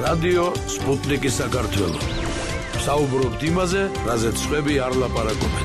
რადიო სპუტნიკის საქართველო. საუბრობთ იმაზე, რაზეც სხვები არ ლაპარაკობენ.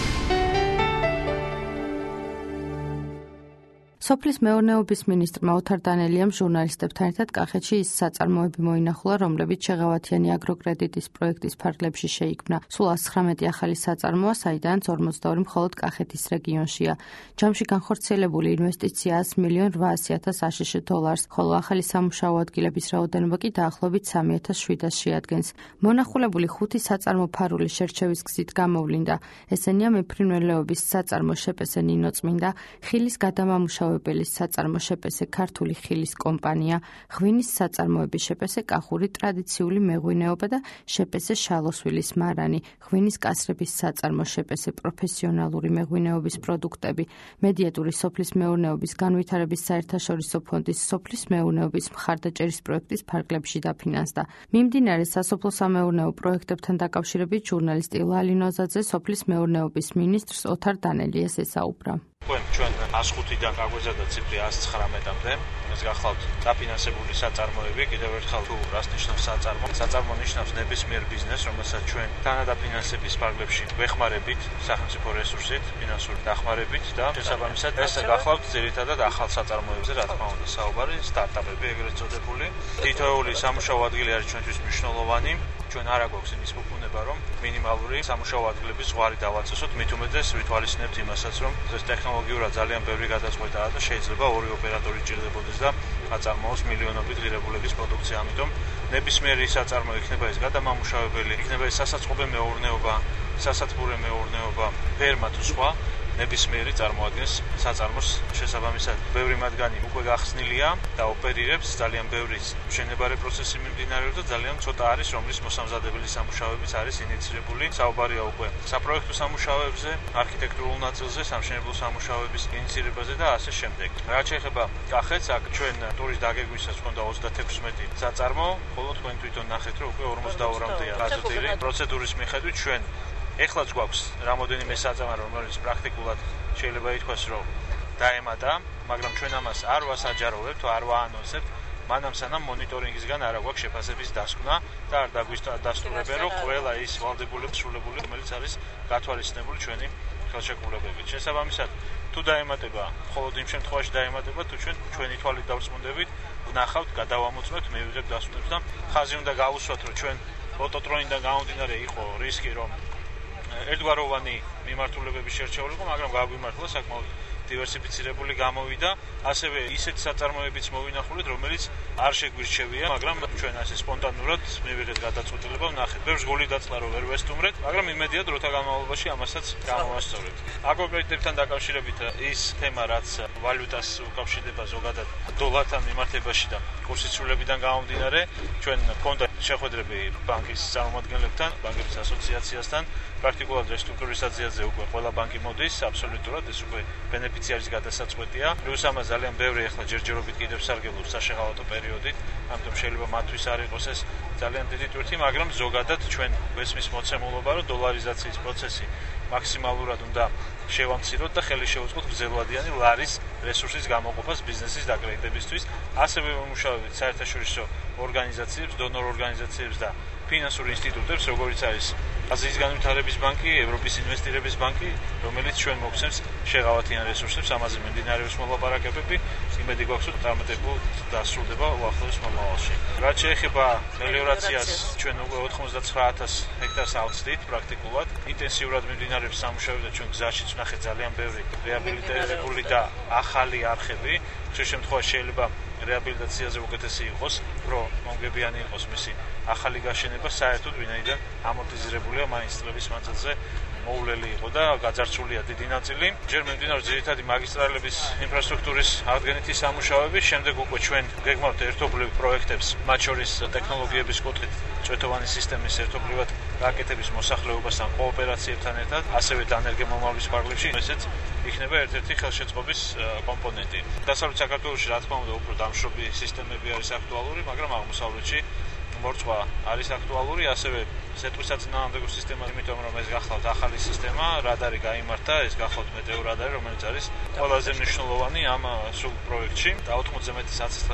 სოფლის მეურნეობის მინისტრმა ოთარ დანელიამ ჟურნალისტებთან ერთად კახეთში ის საწარმოები მოინახულა, რომლებიც შეღავათიანი აგროკრედიტის პროექტის ფარგლებში შეიქმნა. სულ 119 ახალი საწარმოა, საიდანაც 42 მხოლოდ კახეთის რეგიონშია. ჯამში განხორციელებული ინვესტიცია 100.800.000 აშშ დოლარს, ხოლო ახალი სამუშაო ადგილების რაოდენობა კი დაახლოებით 3,700 შეადგენს. მონახულებული 5 საწარმო ფარული შერჩევის გზით გამოვლინდა. ესენია მეფრინველეობის საწარმო შეპესე ნინო წმინდა, ხილის გადამამუშავებელი საწარმო შეპესე ქართული ხილის კომპანია, ღვინის საწარმოების შეპესე კახური ტრადიციული მეღვინეობა და შეპესე შალოსვილის მარანი, ღვინის კასრების საწარმო შეპესე პროფესიონალური მეღვინეობის პროდუქტები, მედიატური სოფლის მეურნეობის განვითარების საერთაშორისო ფონდის სოფლის მეურნეობის მხარდაჭერის პროექტის ფარგლებში დაფინანსდა. მიმდინარე სასოფლო-სამეურნეო პროექტებთან დაკავშირებით ჟურნალისტი ლალი ნოზაძე სოფლის მეურნეობის მინისტრს ოთარ დანელიას ესაუბრა. ჩვენ 105-დან გაგვეზარდა ციფრი 119-მდე. ეს გახლავთ დაფინანსებული საწარმოები, კიდევ ერთხელ თუ რას ნიშნავს საწარმო? საწარმო ნიშნავს ნებისმიერ ბიზნესს, რომელსაც ჩვენ თანადაფინანსების ფარგლებში ვეხმარებით სახელმწიფო რესურსით, ფინანსური დახმარებით და შესაბამისად ეს გახლავთ ძირითადად ახალ საწარმოებზე, რა თქმა უნდა, საუბარი სტარტაპები ეგრეთ წოდებული. თითოეული სამუშაო ადგილი არის ჩვენთვის მნიშვნელოვანი. ჩვენ არ აგვაქვს იმის ფუფუნება, რომ მინიმალური სამუშაო ადგილების ზღვარი დავაწესოთ, მით უმეტეს ვითვალისწინებთ იმასაც, რომ ეს ტექნოლოგიურად ძალიან ბევრი გადაწყვეტაა და შეიძლება ორი ოპერატორი ჭირდებოდეს და აწარმოოს მილიონობით ღირებულების პროდუქცია. ამიტომ ნებისმიერი საწარმო იქნება ეს გადამამუშავებელი, იქნება ეს სასაწყობე მეურნეობა, სასათბურე მეურნეობა, ფერმა თუ სხვა ნებისმიერი წარმოადგენს საწარმოს შესაბამისად. ბევრი მათგანი უკვე გახსნილია და ოპერირებს, ძალიან ბევრი მშენებარე პროცესი მიმდინარეობს და ძალიან ცოტა არის, რომლის მოსამზადებელი სამუშაოებიც არის ინიცირებული. საუბარია უკვე საპროექტო სამუშაოებზე, არქიტექტურულ ნაწილზე, სამშენებლო სამუშაოების ინიცირებაზე და ასე შემდეგ. რაც შეეხება კახეთს, აქ ჩვენ ტურის დაგეგვისაც ჰქონდა 36 საწარმო, ხოლო თქვენ თვითონ ნახეთ, რომ უკვე 42-მდეა გაზრდილი. პროცედურის მიხედვით ჩვენ ეხლაც გვაქვს რამოდენიმე საწარმო, რომელიც პრაქტიკულად შეიძლება ითქვას, რომ დაემატა, მაგრამ ჩვენ ამას არ ვასაჯაროვებთ, არ ვაანონსებთ, მანამ სანამ მონიტორინგისგან არ აქვს შეფასების დასკვნა და არ დაგვისწრებენ, რომ ყველა ის ვალდებულების სრულებული, რომელიც არის გათვალისწინებული ჩვენი ხელშეკრულებებით. შესაბამისად, თუ დაემატება, მხოლოდ იმ შემთხვევაში დაემატება, თუ ჩვენ ჩვენი თვალით დავწმუნდებით, ვნახავთ, გადავამოწმებთ, მივიღებთ დასკვნებს და ხაზი უნდა გავუსვათ, რომ ჩვენ ფოტოტროინიდან გამომდინარე იყო რისკი, რომ ერთგვაროვანი მიმართულებების შერჩეული იყო, მაგრამ გაგვიმართლა საკმაოდ დივერსიფიცირებული გამოვიდა, ასევე ისეთი საწარმოებიც მოვინახულეთ, რომელიც არ შეგვირჩევია, მაგრამ ჩვენ ასე სპონტანურად მივიღეთ გადაწყვეტილება, ვნახეთ. ბევრს გული დაწყდა, რომ ვერ ვესტუმრეთ, მაგრამ იმედია დროთა განმავლობაში ამასაც გამოვასწორებთ. აგროკრედიტებთან დაკავშირებით ის თემა, რაც ვალუტას უკავშირდება ზოგადად დოლართან მიმართებაში და კურსის ცვლილებიდან გამომდინარე, ჩვენ ჰქონდა შეხვედრები ბანკის წარმომადგენლებთან, ბანკების ასოციაციასთან, პრაქტიკულად რესტრუქტურიზაციაზე უკვე ყველა ბანკი მოდის, აბსოლუტურად ეს უკვე ბენეფიციარის გადასაწყვეტია. პლუს ამას ძალიან ბევრი ახლა ჯერჯერობით კიდევ სარგებლობს საშეღავათო პერიოდით, ამიტომ შეიძლება მათთვის არ იყოს ეს ძალიან დიდი ტვირთი, მაგრამ ზოგადად ჩვენ გვესმის მოცემულობა, რომ დოლარიზაციის პროცესი მაქსიმალურად უნდა შევამციროთ და ხელი შევუწყოთ გრძელვადიანი ლარის რესურსის გამოყოფას ბიზნესის დაკრედიტებისთვის. ასევე ვიმუშავებთ საერთაშორისო ორგანიზაციებს, დონორ ორგანიზაციებს და ფინანსურ ინსტიტუტებს, როგორც არის აზიის განვითარების ბანკი, ევროპის ინვესტირების ბანკი, რომელიც ჩვენ მოგცემს შეღავათიან რესურსებს, ამაზე მიმდინარეობს მოლაპარაკებები. იმედი გვაქვს, რომ წარმატებულად დასრულდება უახლოეს მომავალში. რაც შეეხება მელიორაციას, ჩვენ უკვე 99,000 ჰექტარს ავწდით პრაქტიკულად. ინტენსიურად მიმდინარეობს სამუშაოები და ჩვენ გზაშიც ვნახეთ ძალიან ბევრი რეაბილიტირებული და ახალი არხები. ხშირ შემთხვევაში შეიძლება რეაბილიტაციაზე უკეთესი იყოს, რომ მომგებიანი იყოს მისი ახალი გაშენება, საერთოდ ვინაიდან ამორტიზირებულია მაინც წლების მანძილზე მოვლელი იყო და გაძარცვულია დიდი ნაწილი. ჯერ მიმდინარეობს ძირითადი მაგისტრალების ინფრასტრუქტურის აღდგენითი სამუშაოები, შემდეგ უკვე ჩვენ გეგმავთ ერთობლივ პროექტებს, მათ შორის ტექნოლოგიების კუთხით წვეთოვანი სისტემის ერთობლივად გაკეთების მოსახლეობასთან კოოპერაციებთან ერთად, ასევე დანერგემომავლის ფარგლებში, ესეც იქნება ერთ-ერთი ხელშეწყობის კომპონენტი. დასავლეთ საქართველოში, რა თქმა უნდა, უფრო დამშრობი სისტემები არის აქტუალური, მაგრამ აღმოსავლეთში მორწვა არის აქტუალური, ასევე სეტყვისაწინააღმდეგო სისტემა, იმიტომ რომ ეს გახლავთ ახალი სისტემა, რადარი გაიმართა, ეს გახლავთ მეტეორადარი, რომელიც არის ყველაზე მნიშვნელოვანი ამ სულ პროექტში. და 80-ზე მეტი საცეცხლე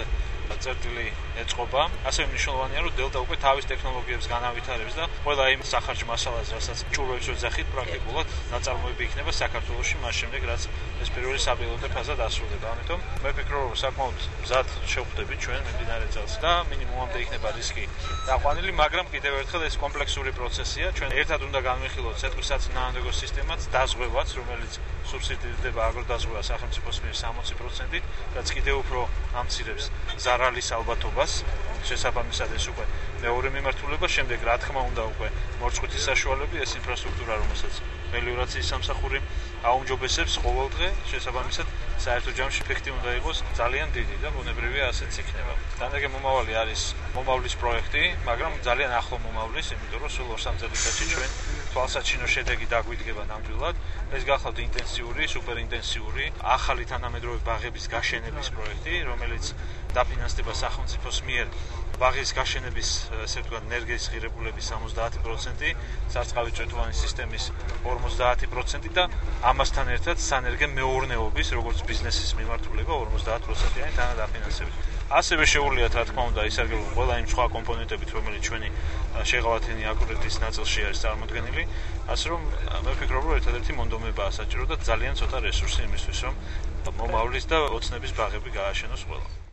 წერტილი ეწყობა. ასევე მნიშვნელოვანია, რომ დელტა უკვე თავის ტექნოლოგიებს განავითარებს და ყველა იმ სახარჯ მასალას, რასაც ჭურვებს ვეძახით, პრაქტიკულად ნაწარმოები იქნება საქართველოში მას შემდეგ, რაც ეს პირველი საპილოტო ფაზა დასრულდება. ამიტომ მე ვფიქრობ, რომ საკმაოდ მზად შევხვდებით ჩვენ მიმდინარე წელს და მინიმუმამდე იქნება რისკი დაყვანილი, მაგრამ კიდევ ერთხელ ეს კომპლექსური პროცესია. ჩვენ ერთად უნდა განვიხილოთ ცეკვისაწინააღმდეგო სისტემაც, დაზღვევაც, რომელიც სუბსიდირდება აგროდაზღვევა სახელმწიფოს მიერ 60%-ით, რაც კიდევ უფრო ამცირებს ზარალის ალბათობას. შესაბამისად ეს უკვე მეორე მიმართულება, შემდეგ რა თქმა უნდა უკვე მორწყვეთის საშუალები, ეს ინფრასტრუქტურა, რომელსაც მელიორაციის სამსახური აუმჯობესებს ყოველდღე, შესაბამისად საერთო ჯამში ეფექტი უნდა იყოს ძალიან დიდი და ბუნებრივია ასეც იქნება. დანარგე მომავალი არის მომავლის პროექტი, მაგრამ ძალიან ახლო მომავლის, იმიტომ რომ სულ 2-3 წელიწადში ჩვენ თვალსაჩინო შედეგი დაგვიდგება ნამდვილად. ეს გახლავთ ინტენსიური, სუპერინტენსიური, ახალი თანამედროვე ბაღების გაშენების პროექტი, რომელიც დაფინანსდება სახელმწიფოს მიერ. ბაღის გაშენების, ესე ვთქვათ, ენერგიის ღირებულების 70%, სარწყავი წვეთოვანი სისტემის 50% და ამასთან ერთად სანერგე მეურნეობის, როგორც ბიზნესის მიმართულება 50%-იანი თანადაფინანსებით. ასევე შეუძლიათ, რა თქმა უნდა, ისარგებლონ ყველა იმ სხვა კომპონენტებით, რომელიც ჩვენი შეღავათიანი აგროკრედიტის ნაწილში არის წარმოდგენილი, ასე რომ მე ვფიქრობ, რომ ერთადერთი მონდომებაა საჭირო და ძალიან ცოტა რესურსი იმისთვის, რომ მომავლის და ოცნების ბაღები გააშენოს ყველა.